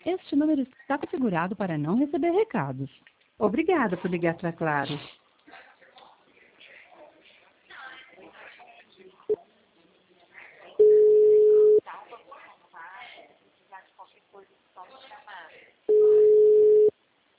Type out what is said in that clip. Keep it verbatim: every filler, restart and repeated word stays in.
Este número está configurado para não receber recados. Obrigada por ligar para Claro.